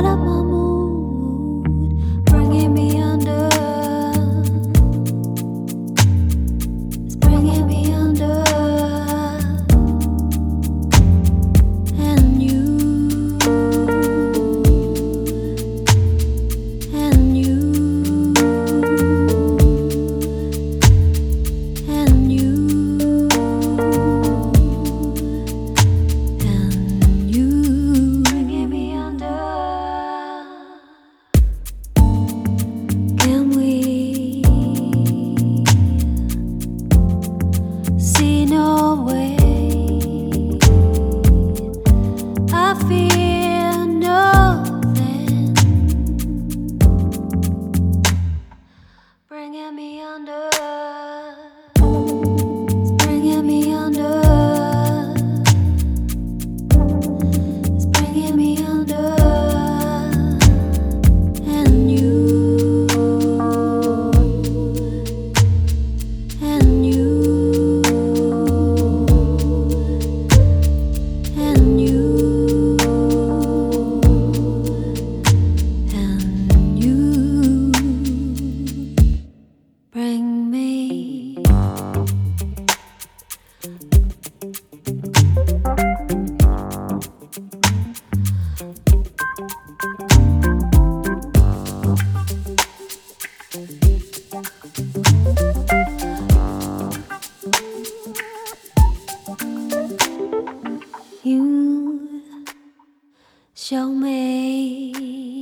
light up my mood, bringing me under. It's bringing me under. And you, and you, and you. See no way, I fear nothing, bringing me under, it's bringing me under, it's bringing me under, and you, and you. Bring me you show me